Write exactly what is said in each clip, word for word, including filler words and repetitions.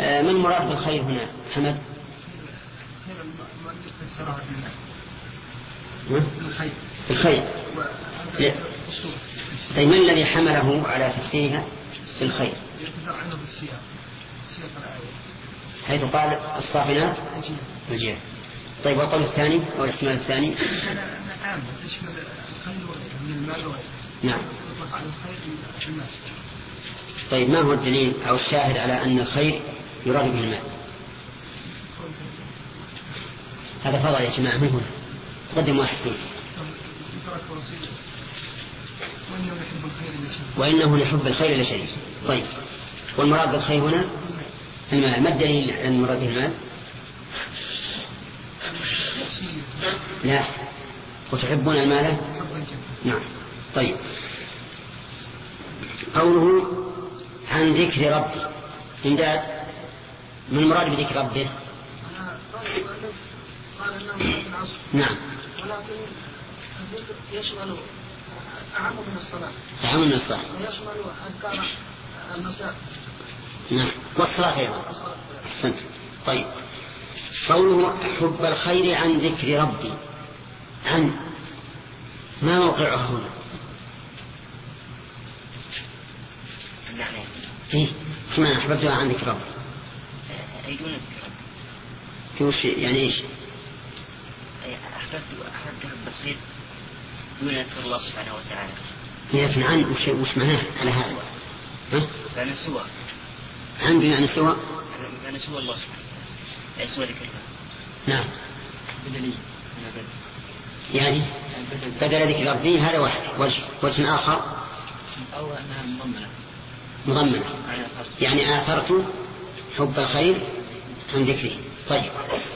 ما المراد بالخير هنا حمد؟ الخير. طيب من الذي حمله على تفسيرها بالخير؟ حيث قال الصافنات مجيئة. طيب والقول الثاني أو الاحتمال الثاني؟ نعم. طيب ما هو الدليل أو الشاهد على أن الخير يراد به المال؟ هذا فضل يا جماعة من هنا قدم واحد فيه. وإنه لحب الخير لشديد. طيب والمراد بالخير هنا المال. ما الدليل عن مراد المال؟ لا وتحبون المال. نعم. طيب قوله عن ذكر ربي إمداد من المراد بذكر ربه؟ نعم. ولكن الذكر يشمل أعم من الصلاة. أعم من الصلاة. ويشمل أذكار المساء. نعم والصلاة أيضا. أحسنت. طيب قوله حب الخير عن ذكر ربي عن ما موقعها هنا؟ نعم. إيه ما أحببتها عن ذكر ربي؟ أي دون ذكر ربي. كيف يعني إيش؟ أحببت أحببت حب الخير دون ذكر الله سبحانه وتعالى. لكن عن وش وش معناه على هذا؟ ها؟ معنى سوى. عن بمعنى سوى. معنى سوى الله سبحانه وتعالى. أي سوى ذكر الله. نعم. بدليل. يعني بدل ذكر ربي هذا واحد. وجه وجه آخر. أو أنها مضمنة. مضمنة. يعني آثرت حب الخير عن ذكره. طيب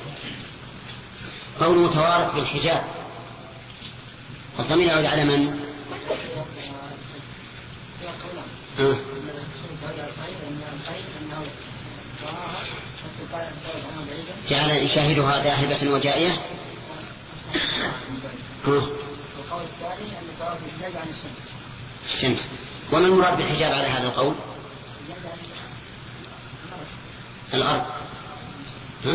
قوله توارت بالحجاب الضمير يعود على من؟ آه. جعل يشاهدها ذاهبة وجائية. القول الثاني أن توارت بالحجاب عن الشمس. الشمس. وما المراد بالحجاب على هذا القول؟ الأرض. ها؟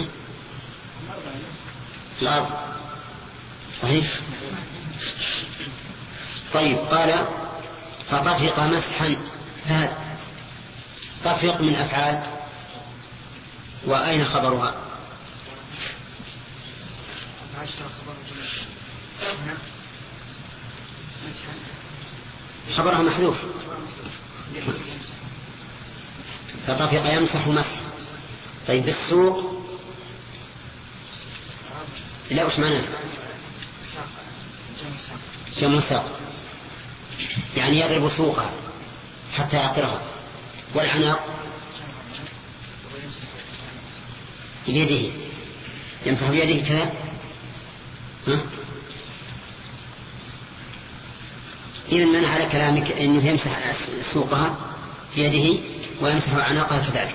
الأرض صحيح. طيب قال فطفق مسحا. هذا طفق من أفعال وأين خبرها؟ خبرها محذوف. فطفق يمسح مسح. طيب بالسوق لا وش معناه؟ جمع ساق يعني يضرب سوقها حتى يعطرها. والعناق بيده يمسح بيده كذا. ها؟ إذن من على كلامك أنه يمسح سوقها بيده ويمسح عناقها كذلك.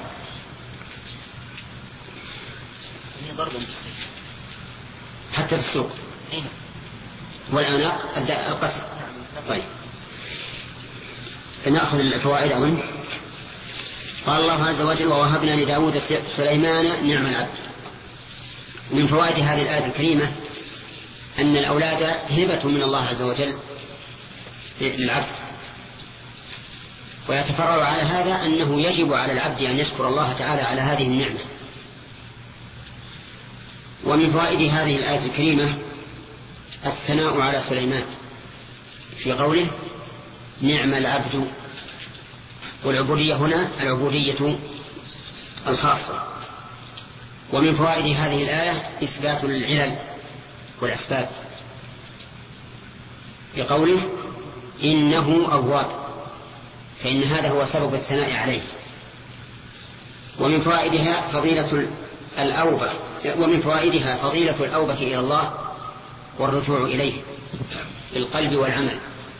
هي ضرب بالسيف حتى في السوق. والعناق القتل. طيب نأخذ الفوائد أظن. قال الله عز وجل ووهبنا لداود سليمان نعم العبد. من فوائد هذه الآية الكريمة أن الأولاد هبة من الله عز وجل للعبد. ويتفرع على هذا أنه يجب على العبد أن يشكر الله تعالى على هذه النعمة. ومن فوائد هذه الآية الكريمة الثناء على سليمان في قوله نعم العبد. والعبودية هنا العبودية الخاصة. ومن فوائد هذه الآية إثبات العلل والأسباب في قوله إنه أواب فإن هذا هو سبب الثناء عليه. ومن فوائدها فضيلة الأوبة ومن فوائدها فضيلة الأوبة إلى الله والرجوع إليه بالقلب والعمل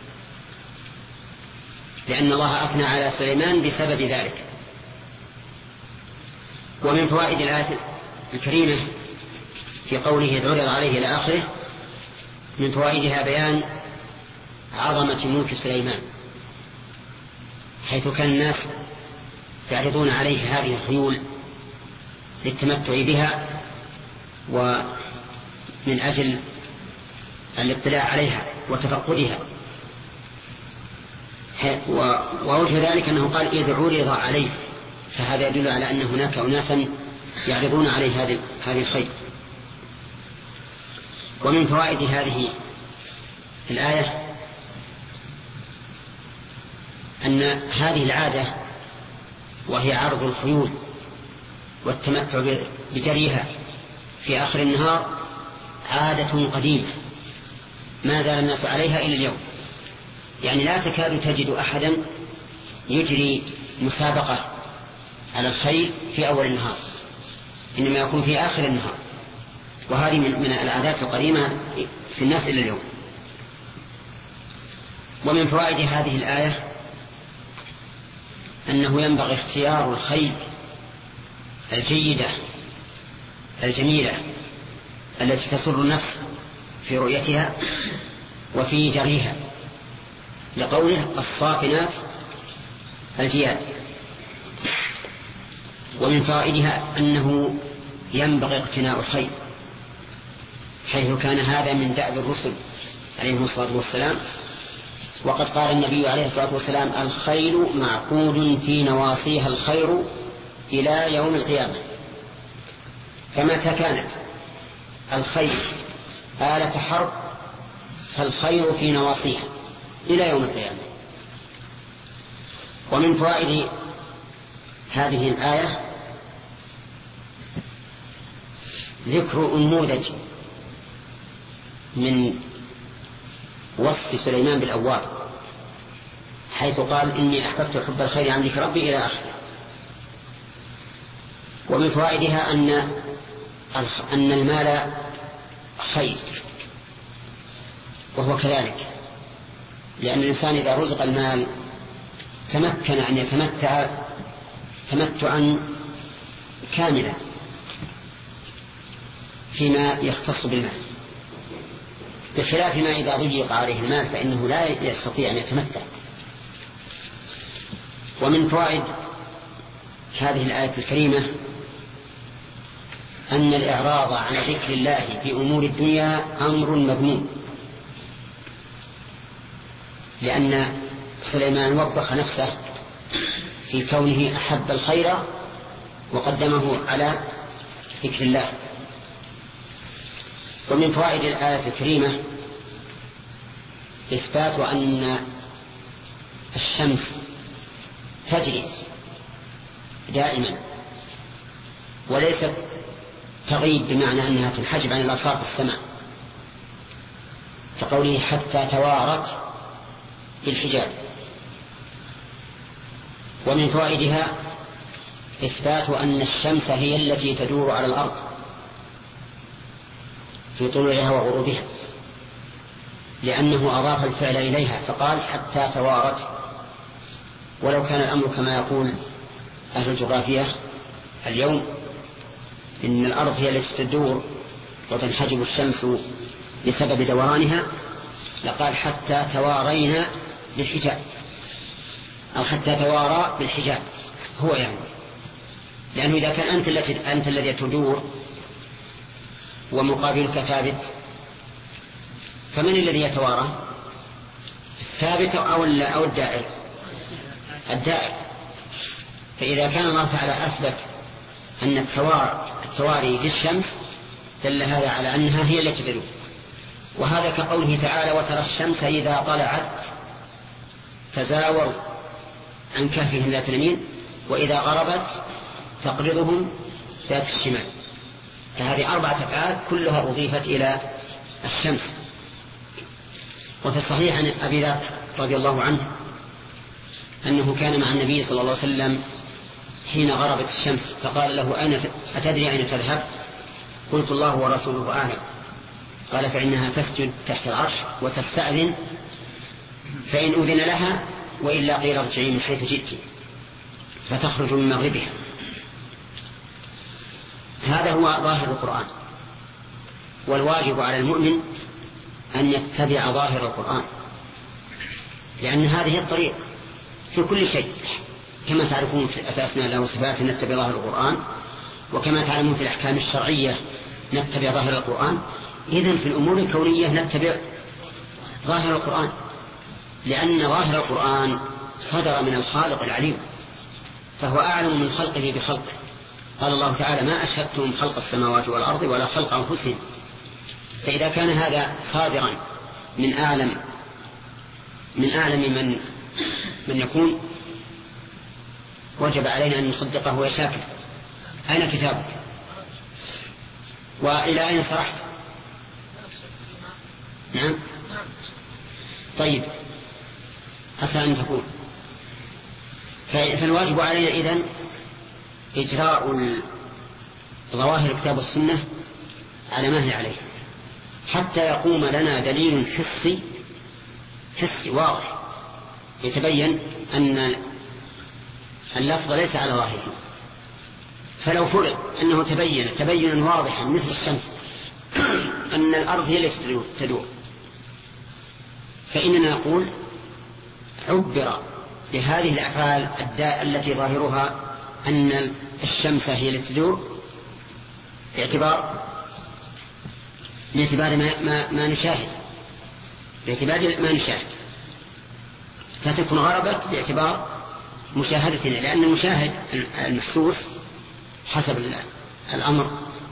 لأن الله أثنى على سليمان بسبب ذلك. ومن فوائد الآية الكريمة في قوله عرض عليه إلى آخره من فوائدها بيان عظمة ملك سليمان حيث كان الناس يعرضون عليه هذه الخيول للتمتع بها ومن أجل الاطلاع عليها وتفقدها. ووجه ذلك أنه قال إذ عرض عليه، فهذا يدل على أن هناك أناسا يعرضون عليه هذه هذه الخير. ومن فوائد هذه الآية أن هذه العادة وهي عرض الخيول والتمتع بجريها في آخر النهار عادة قديمة ما زال الناس عليها إلى اليوم. يعني لا تكاد تجد أحدا يجري مسابقة على الخيل في أول النهار، إنما يكون في آخر النهار، وهذه من, من العادات القديمة في الناس إلى اليوم. ومن فوائد هذه الآية أنه ينبغي اختيار الخيل الجيدة الجميلة التي تسر النفس في رؤيتها وفي جريها، لقوله الصافنات الجياد. ومن فوائدها أنه ينبغي اقتناء الخيل، حيث كان هذا من دأب الرسل عليهم الصلاة والسلام. وقد قال النبي عليه الصلاة والسلام الخيل معقود في نواصيها الخير إلى يوم القيامة. فمتى كانت الخيل آلة حرب فالخير في نواصيها إلى يوم القيامة. ومن فوائد هذه الآية ذكر أنموذج من وصف سليمان بالأواب، حيث قال إني أحببت حب الخير عن ذكر ربي إلى آخره. ومن فوائدها أن أن المال خير، وهو كذلك، لأن الإنسان إذا رزق المال تمكن أن يتمتع تمتعا كاملا فيما يختص بالمال، بخلاف ما إذا ضيق عليه المال فإنه لا يستطيع أن يتمتع. ومن فوائد هذه الآية الكريمة أن الإعراض عن ذكر الله في أمور الدنيا أمر مذموم، لأن سليمان وبخ نفسه في كونه أحب الخير وقدمه على ذكر الله. ومن فوائد الآية الكريمة إثبات أن الشمس تجري دائما وليست تغيب بمعنى أنها تنحجب عن الأفاق السماء، كقوله حتى توارت بالحجاب. ومن فوائدها إثبات أن الشمس هي التي تدور على الأرض في طلوعها وغروبها، لأنه أضاف الفعل إليها فقال حتى توارت. ولو كان الأمر كما يقول أهل الجغرافية اليوم إن الأرض هي التي تدور وتنحجب الشمس بسبب دورانها لقال حتى توارينا بالحجاب أو حتى توارى بالحجاب، هو يعني لأنه إذا كان أنت التي أنت الذي تدور ومقابلك ثابت فمن الذي يتوارى؟ الثابت أو أو الدائر؟ الدائر. فإذا كان الله تعالى أثبت أن التواري للشمس دل هذا على أنها هي التي تدور. وهذا كقوله تعالى وترى الشمس إذا طلعت تزاور عن كهفهم ذات اليمين وإذا غربت تقرضهم ذات الشمال. فهذه أربعة أفعال كلها أضيفت إلى الشمس. وفي الصحيح عن أبي ذر رضي الله عنه أنه كان مع النبي صلى الله عليه وسلم حين غربت الشمس فقال له أين أتدري أين تذهب؟ قلت الله ورسوله أعلم. قال فإنها تسجد تحت العرش وتستأذن فإن أذن لها وإلا قيل ارجعي من حيث جئت فتخرج من مغربها. هذا هو ظاهر القرآن، والواجب على المؤمن أن يتبع ظاهر القرآن، لأن هذه الطريق في كل شيء كما تعرفون في أسماء الله وصفاته نتبع ظاهر القرآن وكما تعلمون في الأحكام الشرعية نتبع ظاهر القرآن، إذن في الأمور الكونية نتبع ظاهر القرآن، لأن ظاهر القرآن صدر من الخالق العليم، فهو أعلم من خلقه بخلقه. قال الله تعالى: ما أشهدتم خلق السماوات والأرض ولا خلق أنفسهم. فإذا كان هذا صادرا من أعلم من أعلم من من يكون، وجب علينا أن نصدقه ويشاكر. أين كتابك؟ وإلى أين صرحت؟ نعم. طيب، عسى أن تكون. فالواجب علينا إذن إجراء ظواهر الكتاب والسنة على ما هي عليه، حتى يقوم لنا دليل حسي حسي واضح يتبين أن اللفظ ليس على ظاهره. فلو فرض أنه تبين تبينا واضحا مثل الشمس أن الأرض هي التي تدور، فإننا نقول عبر بهذه الأفعال التي ظاهرها أن الشمس هي التي تدور باعتبار باعتبار ما, ما, ما نشاهد باعتبار ما نشاهد فتكون غربت باعتبار مشاهدتنا، لأن المشاهد المحسوس حسب الأمر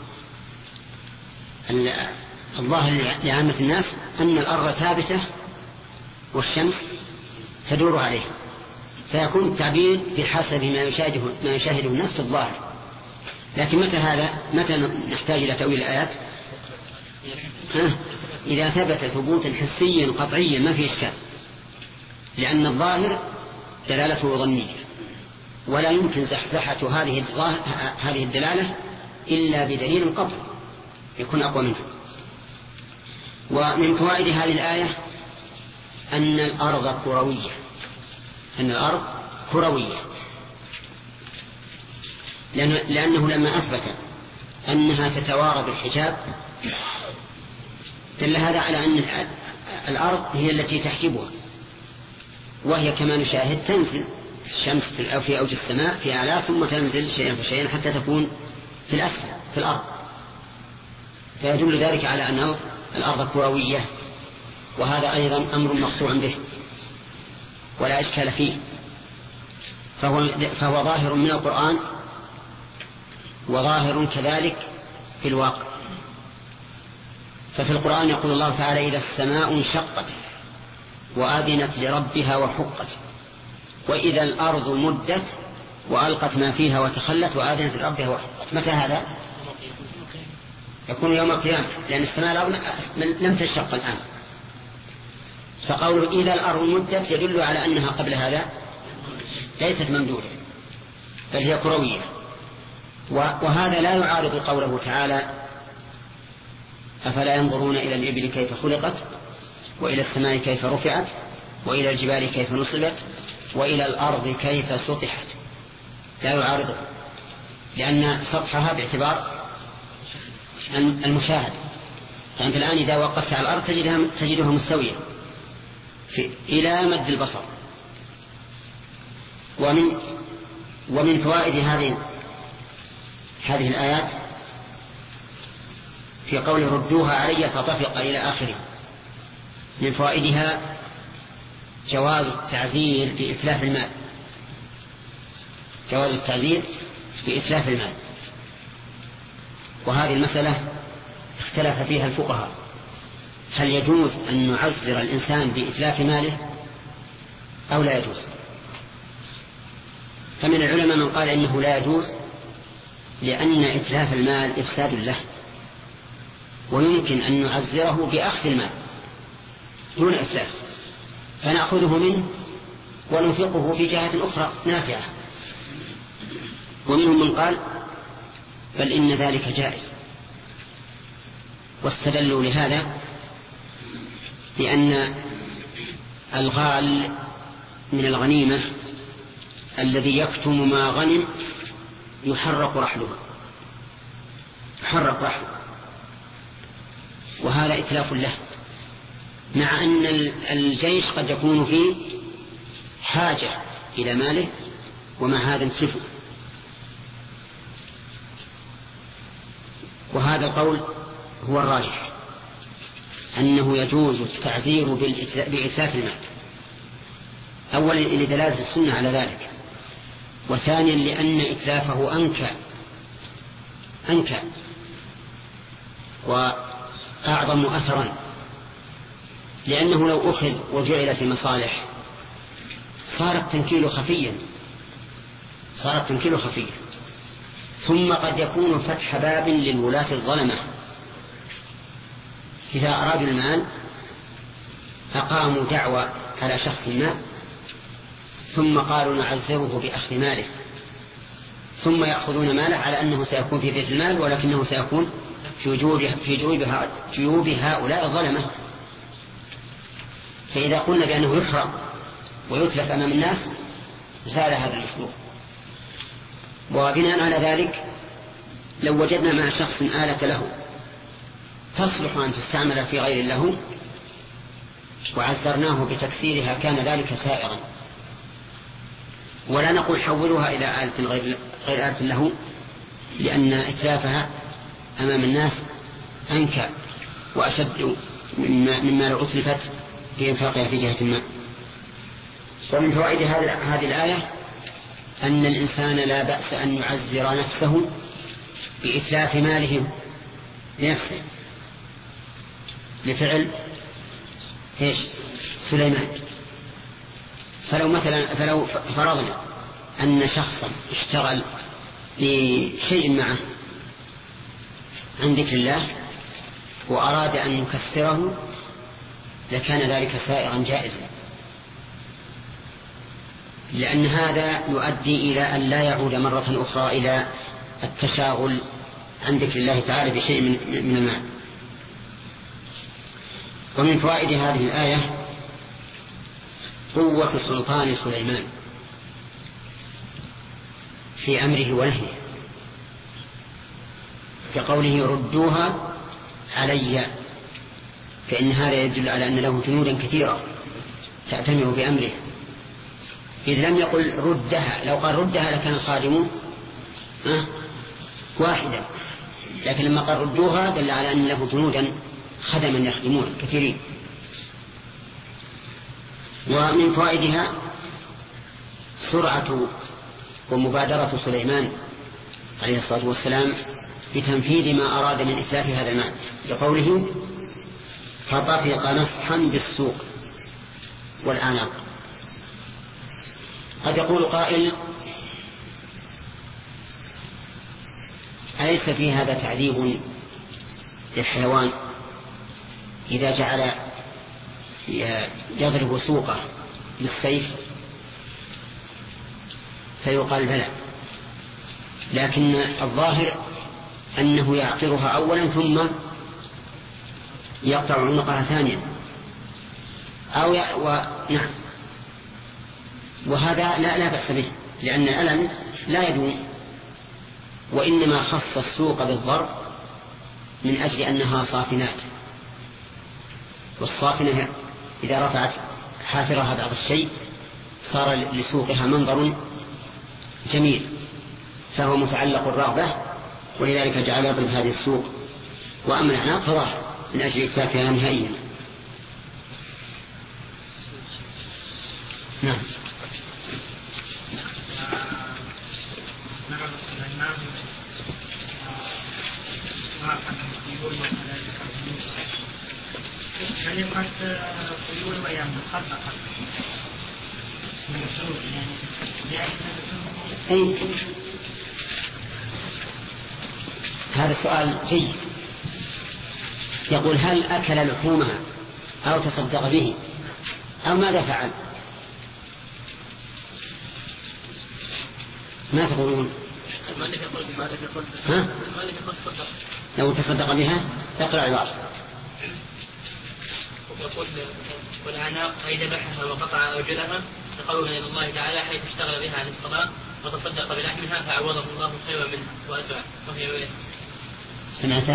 الظاهر لعامة الناس أن الأرض ثابتة والشمس تدور عليه، فيكون التعبير بحسب ما يشاهده ما يشاهده الناس في الظاهر. لكن متى هذا متى نحتاج إلى تأويل الآيات؟ إذا ثبت ثبوتا حسيا قطعيا ما في إشكال، لأن الظاهر دلالته ظنية، ولا يمكن زحزحة هذه هذه الدلالة إلا بدليل قطعي يكون أقوى منه. ومن فوائد هذه الآية أن الأرض كروية أن الأرض كروية لأنه لما أثبت أنها تتوارى بالحجاب دل هذا على أن الأرض هي التي تحجبها، وهي كما نشاهد تنزل الشمس في أوج السماء في أعلى ثم تنزل شيئا فشيئا حتى تكون في الأسفل في الأرض، فيدل ذلك على أن الأرض كروية، وهذا أيضا أمر مقطوع به ولا إشكال فيه، فهو, فهو ظاهر من القرآن وظاهر كذلك في الواقع. ففي القرآن يقول الله تعالى: إذا السماء انشقت وآذنت لربها وحقت، وإذا الأرض مدت وألقت ما فيها وتخلت وآذنت لربها وحقت. متى هذا؟ يكون يوم القيامة، لأن السماء لم تنشق الآن. فقوله إذا الأرض مدت يدل على أنها قبل هذا ليست ممدودة بل هي كروية، وهذا لا يعارض قوله تعالى: أفلا ينظرون إلى الإبل كيف خلقت وإلى السماء كيف رفعت وإلى الجبال كيف نصبت وإلى الأرض كيف سطحت. لا يعارض، لأن سطحها باعتبار المشاهد، فأنت الآن إذا وقفت على الأرض تجدها, تجدها مستوية إلى مد البصر. ومن ومن فوائد هذه هذه الآيات في قول ردوها علي فطفق إلى آخره، من فوائدها جواز التعزير بإتلاف المال جواز التعزير بإتلاف المال وهذه المسألة اختلف فيها الفقهاء، هل يجوز أن نعزر الإنسان بإتلاف ماله أو لا يجوز؟ فمن العلماء من قال إنه لا يجوز، لأن إتلاف المال إفساد له، ويمكن أن نعزره بأخذ المال دون إتلاف، فنأخذه منه وننفقه في جهة أخرى نافعة. ومنهم من قال بل إن ذلك جائز، واستدلوا لهذا لأن الغال من الغنيمة الذي يكتم ما غنم يحرق رحله يحرق رحله وهذا إتلاف له، مع أن الجيش قد يكون فيه حاجة إلى ماله ومع هذا انتلفه. وهذا القول هو الراجح، أنه يجوز التعزير بإتلاف المال، أولا لدلالة السنة على ذلك، وثانيا لأن إتلافه أنكى أنكى وأعظم أثرا، لأنه لو أخذ وجعل في مصالح صار التنكيل خفيا صار التنكيل خفيا ثم قد يكون فتح باب للولاة الظلمة، إذا أرادوا المال أقاموا دعوى على شخص ما ثم قالوا نعزره بأخذ ماله، ثم يأخذون ماله على أنه سيكون في بيت المال، ولكنه سيكون في جيوب في جيوب هؤلاء الظلمة. فإذا قلنا بأنه يحرق ويتلف أمام الناس زال هذا المشروع. وبناء على ذلك لو وجدنا مع شخص آلة له تصلح أن تستعمل في غير له وعزرناه بتكسيرها كان ذلك سائغا، ولا نقول حولها إلى آلة غير, غير آلة له، لأن إتلافها أمام الناس أنكى وأشد مما, مما لو أتلفت في إنفاقها في جهة ما. ومن فوائد هذه الآية أن الإنسان لا بأس أن يعزر نفسه بإتلاف ماله لنفسه لفعل إيش سليمان. فلو مثلا فلو فرضنا أن شخصا اشتغل بشيء معه عن ذكر الله وأراد أن يكسره لكان ذلك سائغا جائزا، لأن هذا يؤدي إلى أن لا يعود مرة أخرى إلى التشاغل عن ذكر الله تعالى بشيء من المال. ومن فوائد هذه الآية قوة سلطان سليمان في أمره ونهيه، كقوله ردوها علي، فإن هذا يدل على أن له جنودا كثيرة تأتمر بأمره، إذ لم يقل ردها، لو قال ردها لكان الخادم أه واحدا، لكن لما قال ردوها دل على أن له جنودا خدما يخدمون كثيرين. ومن فوائدها سرعة ومبادرة سليمان عليه الصلاة والسلام بتنفيذ ما أراد من إتلاف هذا المال، لقوله فطفق مسحا بالسوق والأعناق. قد يقول قائل أليس في هذا تعذيب للحيوان إذا جعل يضرب سوقه بالسيف؟ فيقال بلى، لكن الظاهر أنه يعقرها أولا ثم يقطع عنقها ثانيا أو ي... و... نعم، وهذا لا, لا بأس به، لأن الألم لا يدوم، وإنما خص السوق بالضرب من أجل أنها صافنات، والصافنة إذا رفعت حافرها بعض الشيء صار لسوقها منظر جميل، فهو متعلق الرغبة، ولذلك جعل يضرب هذه السوق. وأما الأعناق فظاهر من أجل إتلافها نهائيا. نعم. كلمة طيور وهي مخططة أي هذا سؤال جيد. يقول هل أكل لحومها أو تصدق به أو ماذا فعل؟ ما تقولون؟ ها؟ لو تصدق بها تقرأ عبارة يقول والعناق أي ذبحها وقطع أوجلها تقربا إلى الله تعالى حيث اشتغل بها عن الصلاة وتصدق بلحمها فعوضه الله خيرا منها وأسرع وهي سمعت؟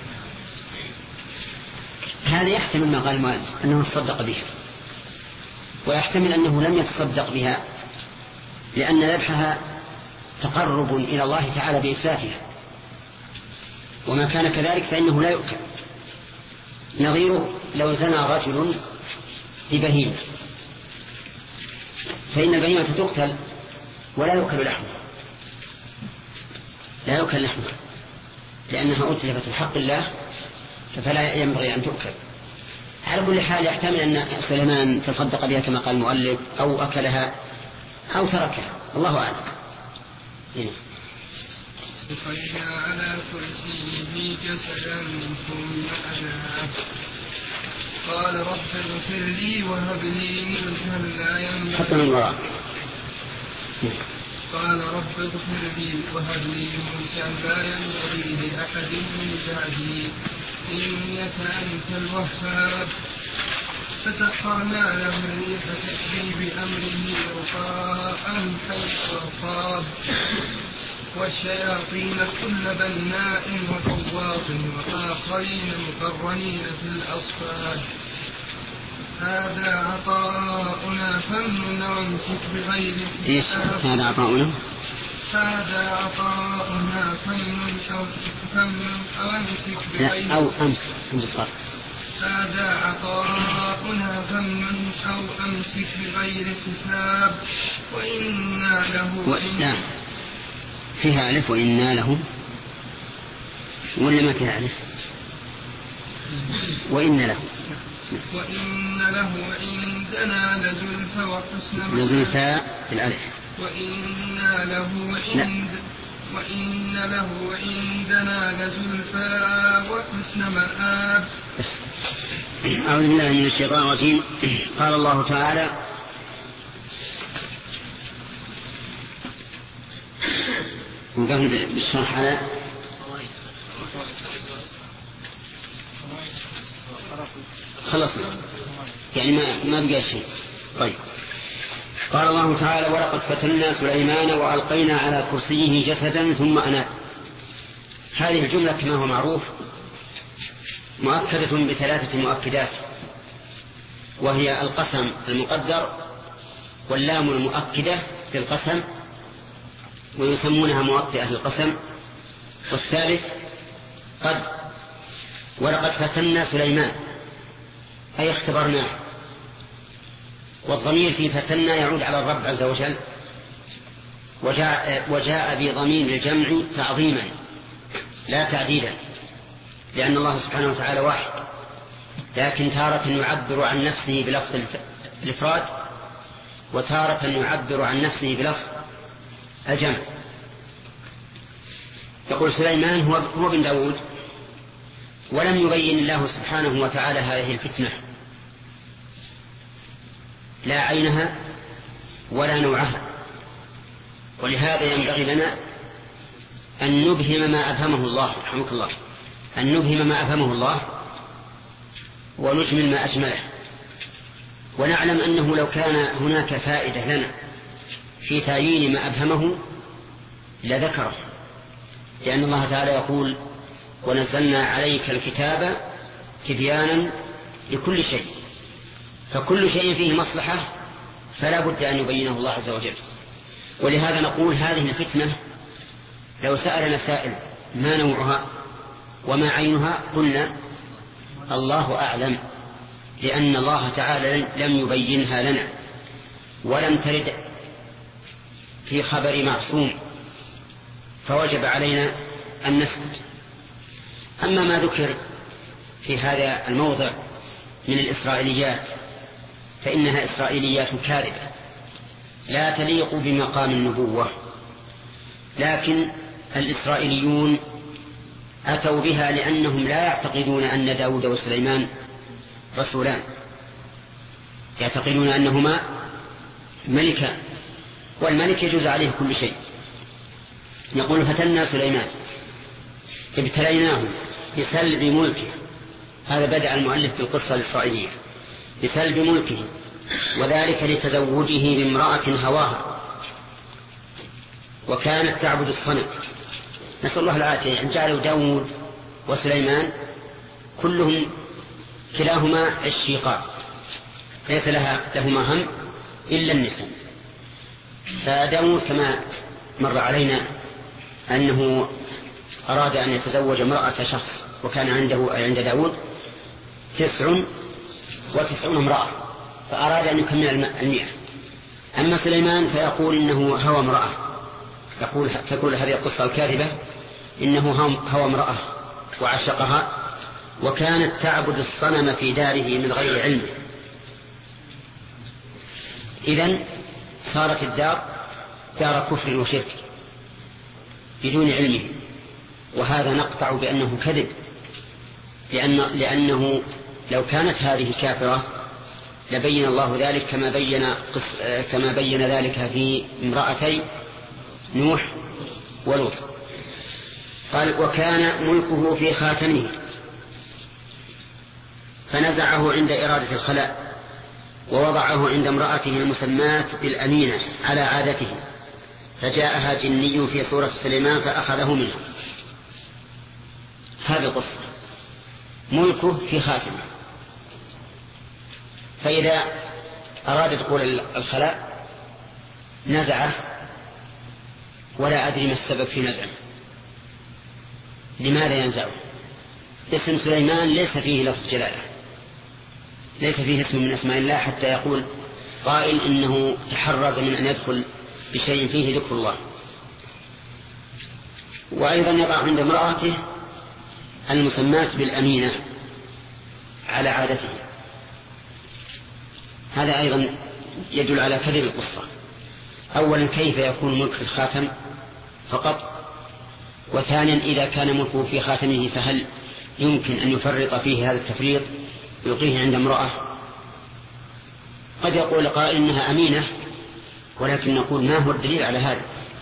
هذا يحتمل ما قال المؤلف أنه تصدق بها، ويحتمل أنه لم يتصدق بها لأن ذبحها تقرب إلى الله تعالى بإتلافها، وما كان كذلك فإنه لا يؤكل. نظيره لو زنى رجل ببهيمة فإن البهيمة تقتل ولا يؤكل لحمها، لا يؤكل لحمها لأنها أتلفت الحق الله فلا ينبغي أن تؤكل. على كل حال يحتمل أن سليمان تصدق بها كما قال المؤلف أو أكلها أو تركها، الله أعلم. هنا وخينا على كرسيه جسدا ثم أناب قال رب اغفر لي وهب لي ملكا لا ينبغي حتى من وراء. قال رب اغفر لي وهب لي ملكا لا ينبغي لأحد من بعدي إنك أنت الوهاب. فسخرنا له الريح تجري بأمره رخاء حيث أصاب والشياطين كل بناء وغواص وآخرين مقرنين في الأصفاد. هذا عطاؤنا فمن وامسك بغير حساب. هذا عطاؤنا هذا عطاؤنا فمن وامسك بغير أو أمسك أمسك هذا عطاؤنا فمن أو أمسك بغير حساب. وإنا له وإنا فيها ألف وإنا له ولا ما فيها ألف؟ وإن له وإن له عندنا لزلفى وحسن مآب. لزلفى بالألف. وإنا له عند وإن له عندنا لزلفى وحسن مآب. أعوذ بالله من الشيطان الرجيم. قال الله تعالى وقال بالشرح على خلصنا يعني ما ما بقى شيء. طيب قال الله تعالى ولقد فتنا سليمان وألقينا على كرسيه جسدا ثم أناب. هذه الجملة كما هو معروف مؤكدة بثلاثة مؤكدات، وهي القسم المقدر واللام المؤكدة للقسم ويسمونها موطئة للقسم، والثالث قد. ولقد فتنا سليمان أي اختبرناه، والضمير في فتنا يعود على الرب عز وجل، وجاء, وجاء بضمير الجمع تعظيما لا تعديلا، لأن الله سبحانه وتعالى واحد، لكن تارة يعبر عن نفسه بلفظ الإفراد وتارة يعبر عن نفسه بلفظ الجمع. يقول سليمان هو, هو بن داود، ولم يبين الله سبحانه وتعالى هذه الفتنة لا عينها ولا نوعها، ولهذا ينبغي لنا أن نبهم ما أفهمه الله رحمك الله أن نبهم ما أفهمه الله ونجمل ما أجمله، ونعلم أنه لو كان هناك فائدة لنا في تعيين ما أفهمه لذكره، لأن الله تعالى يقول ونزلنا عليك الكتاب تبيانا لكل شيء، فكل شيء فيه مصلحة فلا بد أن يبينه الله عز وجل. ولهذا نقول هذه الفتنة لو سألنا سائل ما نوعها وما عينها قلنا الله أعلم، لأن الله تعالى لم يبينها لنا ولم ترد في خبر معصوم، فوجب علينا أن نسكت. أما ما ذكر في هذا الموضع من الإسرائيليات فإنها إسرائيليات كاذبة لا تليق بمقام النبوة، لكن الإسرائيليون أتوا بها لأنهم لا يعتقدون أن داود وسليمان رسولان، يعتقدون أنهما ملكان، والملك يجوز عليه كل شيء. يقول فتنا سليمان ابتليناه بسلب ملكه، هذا بدأ المؤلف بالقصة الإسرائيلية، بسلب ملكه وذلك لتزوجه بامرأة هواها وكانت تعبد الصنم. نسأل الله العافية. يعني جعلوا داود وسليمان كلهم كلاهما عشيقان ليس لها لهما هم إلا النساء. فداود كما مر علينا أنه أراد أن يتزوج امرأة شخص وكان عنده عند داود تسع وتسعون امرأة فأراد أن يكمل المئة. أما سليمان فيقول إنه هوى امرأة، يقول تقول هذه القصة الكاذبة إنه هوى امرأة وعشقها وكانت تعبد الصنم في داره من غير علم. إذن صارت الدار دار كفر وشرك بدون علمه، وهذا نقطع بأنه كذب، لأن لأنه لو كانت هذه كافرة لبين الله ذلك كما بين كما بين ذلك في امرأتي نوح ولوط. قال وكان ملكه في خاتمه فنزعه عند إرادة الخلاء ووضعه عند امرأته المسماة بالأمينة على عادته، فجاءها جني في صورة سليمان فأخذه منه. هذه القصة، ملكه في خاتمه، فإذا أراد دخول الخلاء نزعه ولا أدري ما السبب في نزعه، لماذا ينزعه؟ اسم سليمان ليس فيه لفظ جلالة، ليس فيه اسم من أسماء الله حتى يقول قائل إنه تحرز من أن يدخل بشيء فيه ذكر الله. وأيضا يضع عند امرأته المسماة بالأمينة على عادته، هذا أيضا يدل على كذب القصة. أولا كيف يكون ملك الخاتم فقط؟ وثانيا إذا كان ملكه في خاتمه فهل يمكن أن يفرط فيه هذا التفريط يلقيه عند امرأة؟ قد يقول قائل إنها أمينة، ولكن نقول ما هو الدليل على هذا؟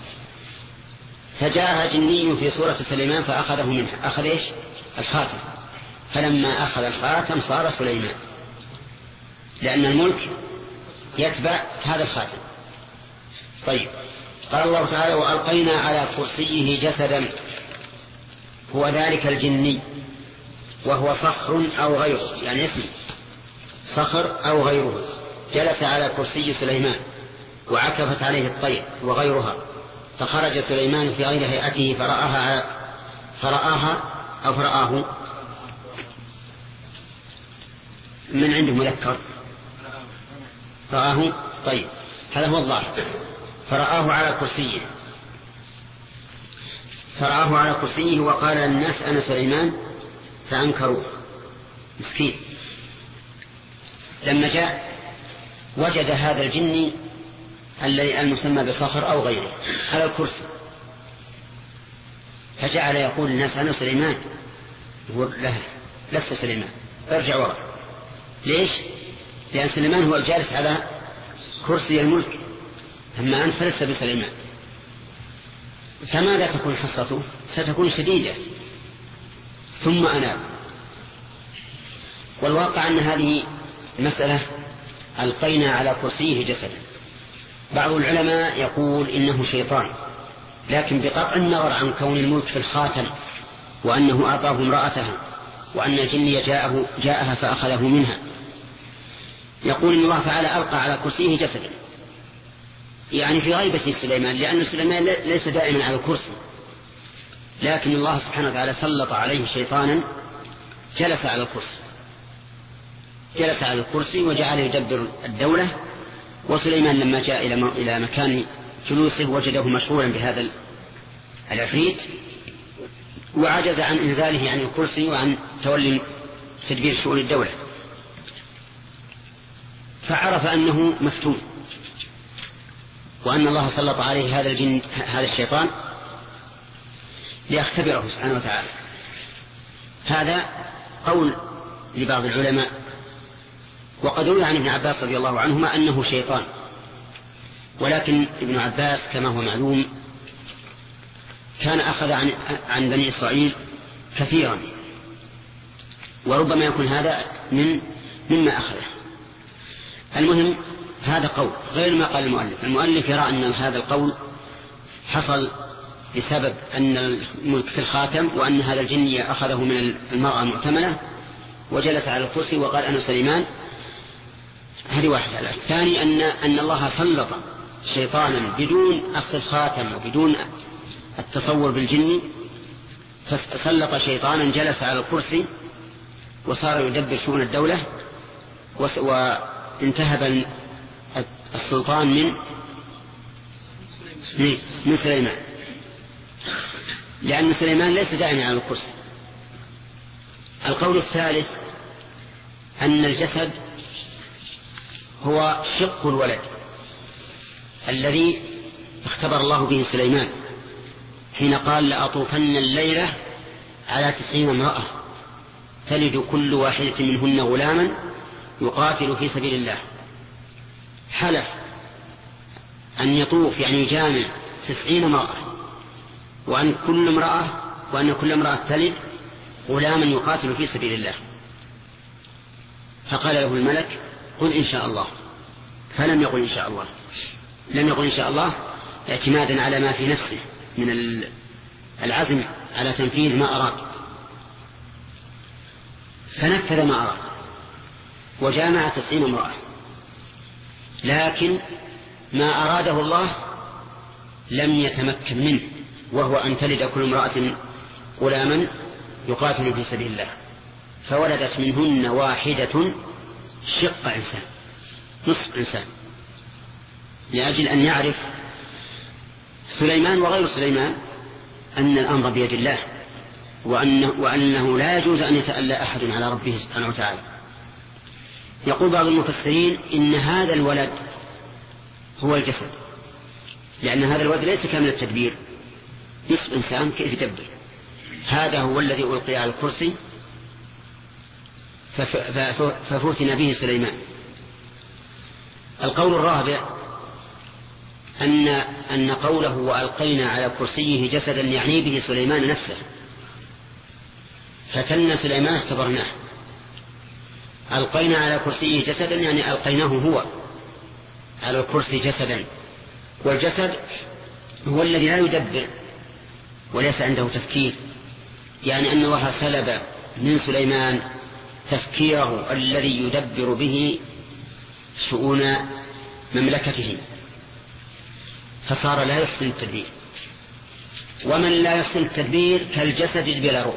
فجاءها جني في صورة سليمان فأخذه منه. أخذ إيش؟ الخاتم. فلما أخذ الخاتم صار سليمان، لأن الملك يتبع هذا الخاتم. طيب، قال الله تعالى وألقينا على كرسيه جسدا هو ذلك الجني وهو صخر أو غيره، يعني اسم صخر أو غيره، جلس على كرسي سليمان وعكفت عليه الطير وغيرها، فخرج سليمان في غير هيئته فرآها فرآها أو فرآه من عنده مذكر رآه. طيب، هذا هو الظاهر. فرآه على كرسيه فرآه على كرسيه وقال الناس أنا سليمان فأنكروه. مسكين، لما جاء وجد هذا الجني المسمى بصخر أو غيره على الكرسي، فجعل يقول الناس أنا سليمان، هو له لست سليمان، ارجع وراء. ليش؟ لأن سليمان هو الجالس على كرسي الملك، أما أنت فلست بسليمان. فماذا تكون حصته؟ ستكون شديدة. ثم أناب. والواقع أن هذه المسألة ألقينا على كرسيه جسدا. بعض العلماء يقول إنه شيطان، لكن بقطع النظر عن كون الملك في الخاتم وأنه أعطاه امرأتها وأن الجني جاءه جاءها فأخذه منها، يقول إن الله تعالى ألقى على كرسيه جسدا، يعني في غيبة سليمان، لأن سليمان ليس دائما على الكرسي، لكن الله سبحانه وتعالى سلط عليه شيطانا جلس على الكرسي جلس على الكرسي وجعل يدبر الدولة. وسليمان لما جاء إلى مكان جلوسه وجده مشغولا بهذا العفريت وعجز عن إنزاله عن الكرسي وعن تولي تدبير شؤون الدولة، فعرف أنه مفتون وأن الله سلط عليه هذا الجن هذا الشيطان ليختبره سبحانه وتعالى. هذا قول لبعض العلماء. وقد روي عن ابن عباس رضي الله عنهما أنه شيطان، ولكن ابن عباس كما هو معلوم كان أخذ عن, عن بني إسرائيل كثيرا، وربما يكون هذا من مما أخذه. المهم هذا قول غير ما قال المؤلف. المؤلف يرى أن هذا القول حصل بسبب أن الملك في الخاتم وأن هذا الجني أخذه من المرأة المؤتمنة وجلس على الكرسي وقال أنا سليمان. هذه واحدة. الثاني أن, أن الله سلط شيطانا بدون أخذ الخاتم وبدون التصور بالجن، فسلط شيطانا جلس على الكرسي وصار يدبر شؤون الدولة، وانتهب السلطان من من سليمان، لأن سليمان ليس دائما على الكرسي. القول الثالث أن الجسد هو شق الولد الذي اختبر الله به سليمان حين قال لأطوفن الليلة على تسعين امرأة تلد كل واحدة منهن غلاما يقاتل في سبيل الله. حلف أن يطوف يعني يجامع تسعين امرأة، وأن كل امرأة وأن كل امرأة تلد غلاما يقاتل في سبيل الله. فقال له الملك قل إن شاء الله، فلم يقل إن شاء الله، لم يقل إن شاء الله اعتمادا على ما في نفسه من العزم على تنفيذ ما أراد، فنفذ ما أراد وجامع تسعين امرأة. لكن ما أراده الله لم يتمكن منه، وهو أن تلد كل امرأة غلاما يقاتل في سبيل الله، فولدت منهن واحدة شق إنسان، نصف إنسان، لأجل أن يعرف سليمان وغير سليمان أن الأمر بيد الله، وأنه, وأنه لا يجوز أن يتألى أحد على ربه سبحانه وتعالى. يقول بعض المفسرين إن هذا الولد هو الجسد، لأن هذا الولد ليس كامل التدبير، نصف إنسان كيف يدبر؟ هذا هو الذي ألقي على الكرسي ففتن به سليمان. القول الرابع أن, أن قوله وألقينا على كرسيه جسدا يعني به سليمان نفسه، فتن سليمان اختبرناه. ألقينا على كرسيه جسدا يعني ألقيناه هو على الكرسي جسدا، والجسد هو الذي لا يدبر وليس عنده تفكير، يعني أن الله سلب من سليمان تفكيره الذي يدبر به شؤون مملكته، فصار لا يحسن التدبير. ومن لا يحسن التدبير كالجسد بلا روح،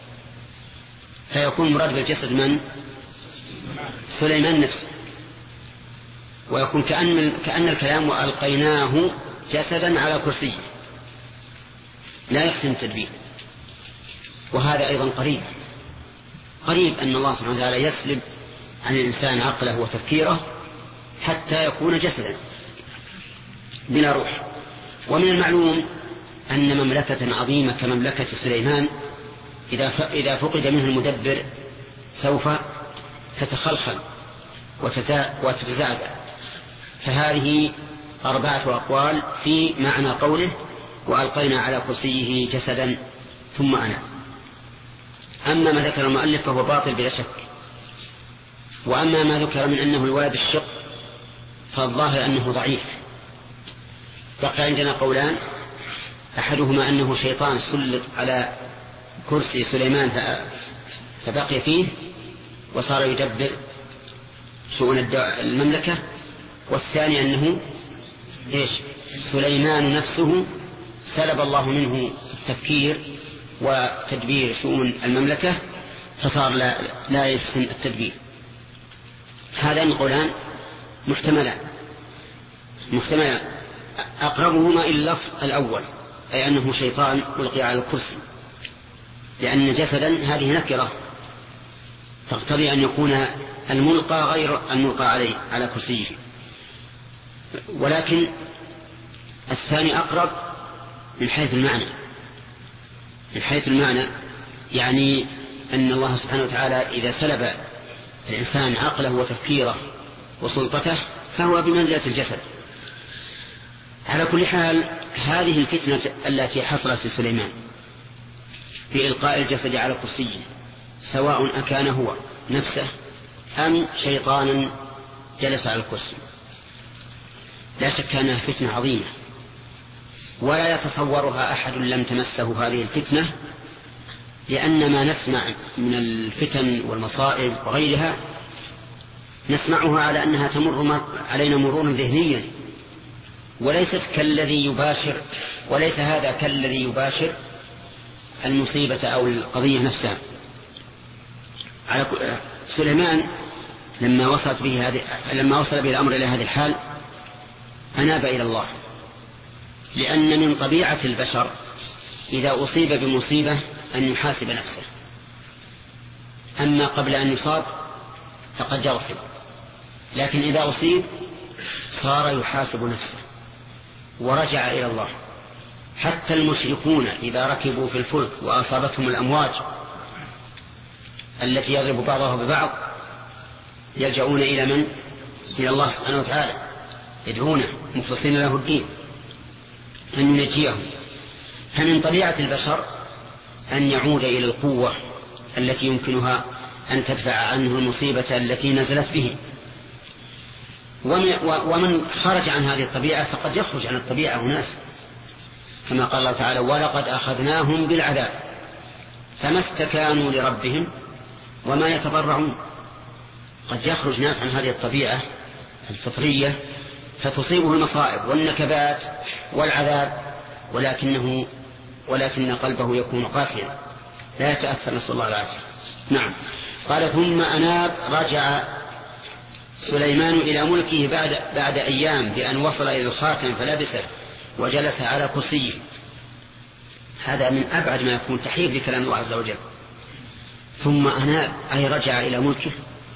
فيكون مراد بالجسد من؟ سليمان نفسه، ويكون كأن, كأن الكلام وألقيناه جسدا على كرسيه لا يحسن التدبير. وهذا أيضا قريب قريب أن الله سبحانه وتعالى يسلب عن الإنسان عقله وتفكيره حتى يكون جسدا بلا روح. ومن المعلوم أن مملكة عظيمة كمملكة سليمان إذا فقد منه المدبر سوف تتخلخل وتتزعزع. فهذه أربعة أقوال في معنى قوله وألقينا على كرسيه جسدا ثم أنا. أما ما ذكر المؤلف فهو باطل بلا شك. وأما ما ذكر من أنه الولد الشق فالظاهر أنه ضعيف. بقى عندنا قولان، أحدهما أنه شيطان سلط على كرسي سليمان فبقي فيه وصار يدبر شؤون المملكة، والثاني أنه إيش؟ سليمان نفسه سلب الله منه التفكير وتدبير شؤون المملكة فصار لا, لا يحسن التدبير. هذان قولان محتملان محتملان أقربهما إلى اللفظ الأول، أي أنه شيطان ألقي على الكرسي، لأن جسدا هذه نكرة تقتضي أن يكون الملقى غير الملقى عليه على كرسيه. ولكن الثاني أقرب من حيث المعنى من حيث المعنى يعني أن الله سبحانه وتعالى إذا سلب الإنسان عقله وتفكيره وسلطته فهو بمنزلة الجسد. على كل حال هذه الفتنة التي حصلت في سليمان في إلقاء الجسد على كرسيه سواء أكان هو نفسه أم شيطانا جلس على الكرسي، لا شك أنها فتنة عظيمة ولا يتصورها أحد لم تمسه هذه الفتنة، لأن ما نسمع من الفتن والمصائب وغيرها نسمعها على أنها تمر علينا مرورا ذهنيا، وليست كالذي يباشر وليس هذا كالذي يباشر المصيبة أو القضية نفسها. على سليمان لما وصلت به هذه لما وصل به الأمر إلى هذه الحال أناب إلى الله، لأن من طبيعة البشر إذا أصيب بمصيبة أن يحاسب نفسه، أما قبل أن يصاب فقد يغفل، لكن إذا أصيب صار يحاسب نفسه ورجع إلى الله. حتى المشركون إذا ركبوا في الفلك وأصابتهم الأمواج التي يضرب بعضها ببعض يلجؤون إلى من؟ إلى الله سبحانه وتعالى، يدعونه مخلصين له الدين أن ينجيهم. فمن طبيعة البشر أن يعود إلى القوة التي يمكنها أن تدفع عنه المصيبة التي نزلت به. ومن خرج عن هذه الطبيعة فقد يخرج عن الطبيعة أناس، كما قال الله تعالى: ولقد أخذناهم بالعذاب فما استكانوا لربهم وما يتضرعون. قد يخرج ناس عن هذه الطبيعة الفطرية فتصيبه المصائب والنكبات والعذاب، ولكنه ولكن قلبه يكون قاسيا لا يتأثر، نسأل الله العافية. نعم. قال: ثم أناب، رجع سليمان إلى ملكه بعد, بعد أيام بأن وصل إلى الخاتم فلبسه وجلس على كرسيه. هذا من أبعد ما يكون تحريف لكلام الله عز وجل. ثم أناب أي رجع إلى ملكه.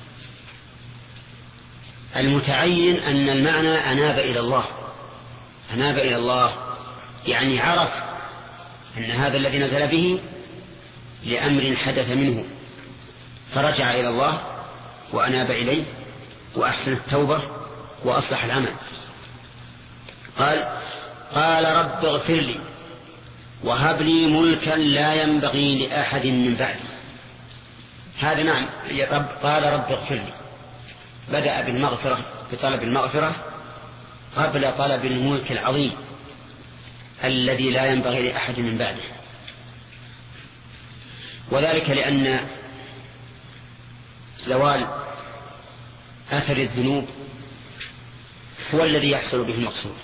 المتعين أن المعنى أناب إلى الله، أناب إلى الله يعني عرف أن هذا الذي نزل به لأمر حدث منه، فرجع إلى الله وأناب إليه وأحسن التوبة وأصلح العمل. قال قال رب اغفر لي وهب لي ملكا لا ينبغي لأحد من بعدي. هذا نعم رب قال رب اغفر لي، بدأ بالمغفرة بطلب المغفرة قبل طلب الملك العظيم الذي لا ينبغي لأحد من بعده، وذلك لأن زوال أثر الذنوب هو الذي يحصل به المقصود.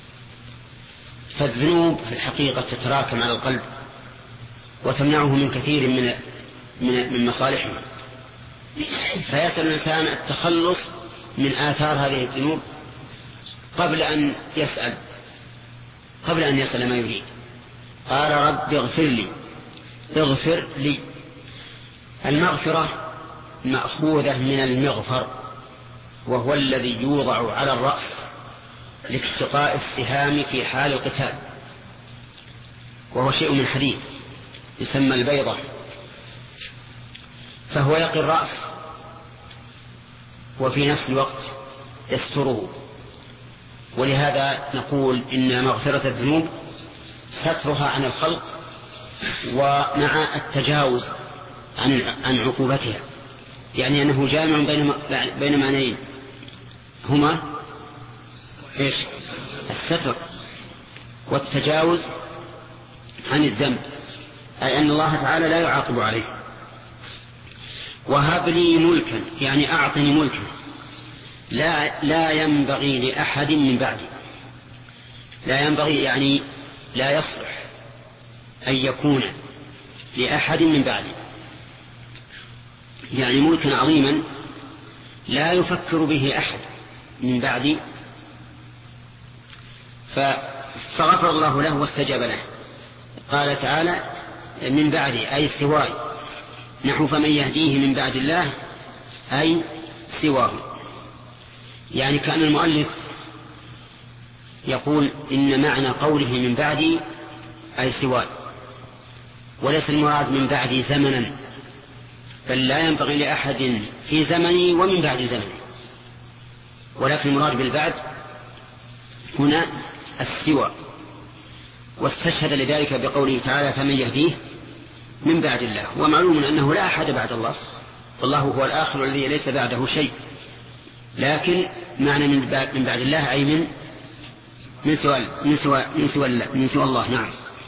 فالذنوب في الحقيقة تتراكم على القلب وتمنعه من كثير من من, من مصالحه، فيسأل الإنسان التخلص من آثار هذه الذنوب قبل أن يسأل قبل أن يسأل ما يريد. قال رب اغفر لي، اغفر لي. المغفرة مأخوذة من المغفر، وهو الذي يوضع على الرأس لاتقاء السهام في حال القتال، وهو شيء من حديد يسمى البيضة، فهو يقي الرأس وفي نفس الوقت يستره. ولهذا نقول إن مغفرة الذنوب سترها عن الخلق ومع التجاوز عن عن عقوبتها، يعني أنه جامع بين بين معنيين هما إيش؟ الستر والتجاوز عن الذنب، أي أن الله تعالى لا يعاقب عليه. وهب لي ملكا يعني أعطني ملكا لا لا ينبغي لأحد من بعدي. لا ينبغي يعني لا يصلح أن يكون لأحد من بعدي، يعني ملكا عظيما لا يفكر به أحد من بعدي. فغفر الله له واستجاب له. قال تعالى من بعدي أي سواي، نحو فمن يهديه من بعد الله أي سواه. يعني كان المؤلف يقول إن معنى قوله من بعدي أي سواي، وليس المراد من بعدي زمنا، بل لا ينبغي لأحد في زمني ومن بعد زمني، ولكن المراد بالبعد هنا السوى. واستشهد لذلك بقوله تعالى فمن يهديه من بعد الله. ومعلوم أنه لا أحد بعد الله، والله هو الآخر الذي ليس بعده شيء، لكن معنى من بعد, من بعد الله أي من من سوى من سوى من سوى الله, من سوى الله. نعم.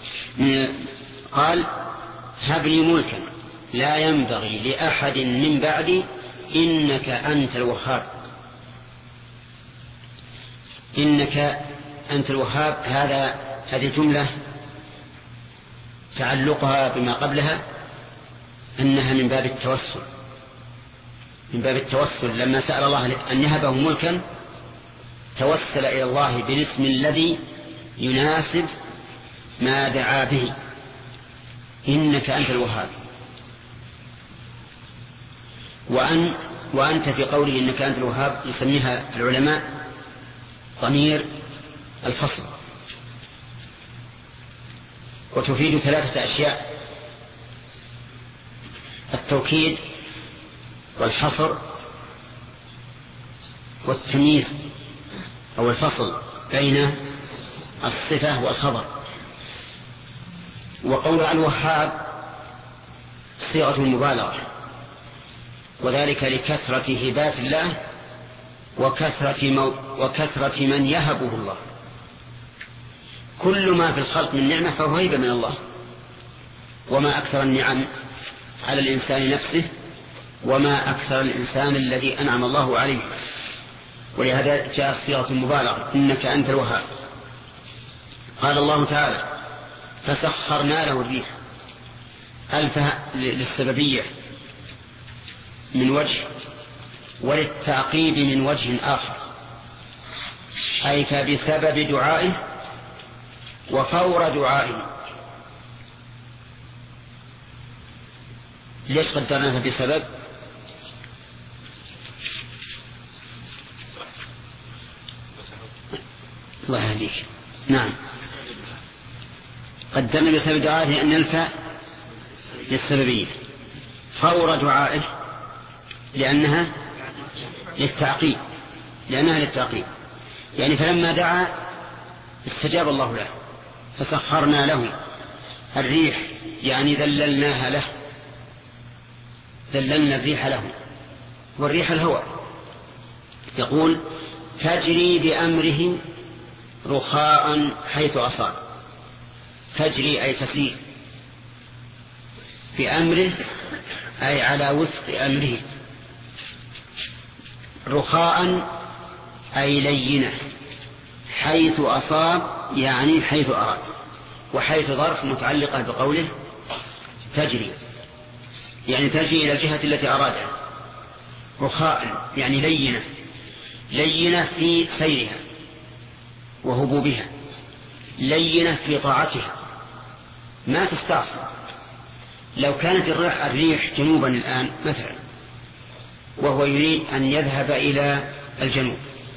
قال هب لي ملكا لا ينبغي لأحد من بعدي إنك أنت الوهاب. إنك أنت الوهاب، هذا هذه جملة تعلقها بما قبلها أنها من باب التوسل، من باب التوسل. لما سأل الله أن يهبه ملكا توسل إلى الله بالاسم الذي يناسب ما دعا به، إنك أنت الوهاب. وأن وأنت في قوله إنك أنت الوهاب يسميها العلماء ضمير الفصل، وتفيد ثلاثة أشياء: التوكيد والحصر والتمييز أو الفصل بين الصفة والخبر. وقول الوهاب صيغة المبالغة، وذلك لكثرة هبات الله وكثرة, مو وكثرة من يهبه الله. كل ما في الخلق من نعمة فهو هيبة من الله، وما أكثر النعم على الإنسان نفسه، وما أكثر الإنسان الذي أنعم الله عليه. ولهذا جاء صيغة المبالغة إنك أنت الوهاب. قال الله تعالى فسخرنا له الريح، ألف للسببية من وجه وللتعقيب من وجه آخر، أي فبسبب دعائه وفور دعائه. ليش قدرنا فبسبب؟ الله يهديك. نعم، قدرنا بسبب دعائه أن نلفى للسببية، فور دعائه لأنها للتعقيب، لأنها للتعقيب يعني فلما دعا استجاب الله له. فسخرنا له الريح يعني ذللناها له، ذللنا الريح له، والريح الهواء. يقول تجري بأمره رخاء حيث أصاب. تجري أي تسير، بأمره أي على وفق أمره. رخاء أي لينة، حيث أصاب يعني حيث أراد، وحيث ظرف متعلقة بقوله تجري، يعني تجري إلى الجهة التي أرادها. رخاء يعني لينة، لينة في سيرها وهبوبها، لينة في طاعتها، ما تستعصي. لو كانت الريح جنوبا الآن مثلا وهو يريد أن يذهب إلى الجنوب،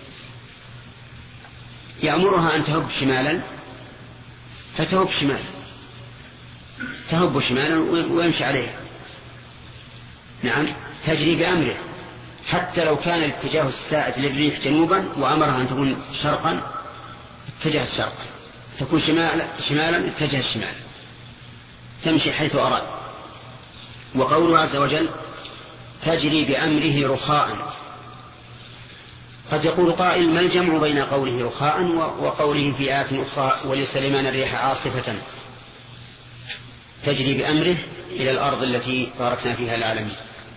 يأمرها أن تهب شمالا فتهب شمالا، تهب شمالا ويمشي عليها. نعم، تجري بأمره، حتى لو كان الاتجاه السائد للريح جنوبا وأمرها أن تكون شرقا اتجه الشرق، تكون شمالا شمالا اتجه الشمال، تمشي حيث أراد. وقوله عز وجل تجري بأمره رخاء. قد يقول قائل ما الجمع بين قوله رخاء وقوله في آيات أخرى ولسليمان الريح عاصفة تجري بأمره إلى الأرض التي باركنا فيها العالمين؟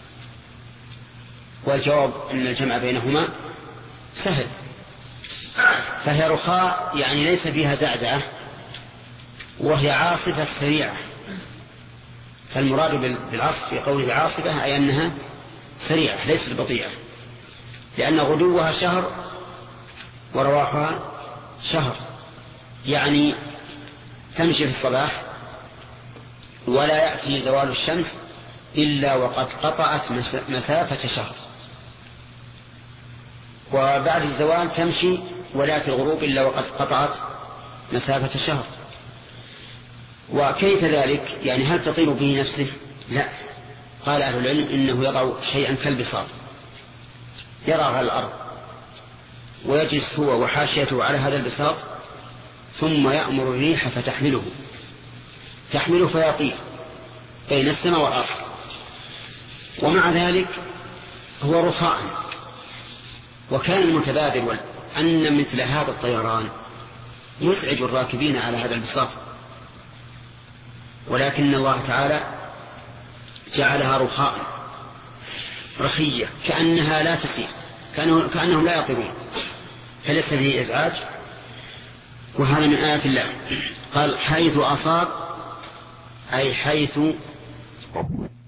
والجواب أن الجمع بينهما سهل، فهي رخاء يعني ليس فيها زعزعة، وهي عاصفة سريعة. فالمراد بالعصف في قوله عاصفة أي أنها سريعة ليست بطيئة، لأن غدوها شهر ورواحها شهر، يعني تمشي في الصباح ولا يأتي زوال الشمس إلا وقد قطعت مسافة شهر، وبعد الزوال تمشي ولا يأتي الغروب إلا وقد قطعت مسافة شهر. وكيف ذلك؟ يعني هل تطير به نفسه؟ لا، قال أهل العلم إنه يضع شيئا كالبساط، يضع على الأرض ويجلس هو وحاشيته على هذا البساط، ثم يأمر الريح فتحمله تحمله فيطير بين السماء والأرض. ومع ذلك هو رخاء. وكان المتبادر أن مثل هذا الطيران يزعج الراكبين على هذا البساط، ولكن الله تعالى جعلها رخاء رخية كأنها لا تسير، كأنهم لا يطيرون، فليس به إزعاج. وهذا من آيات الله. قال حيث أصاب أي حيث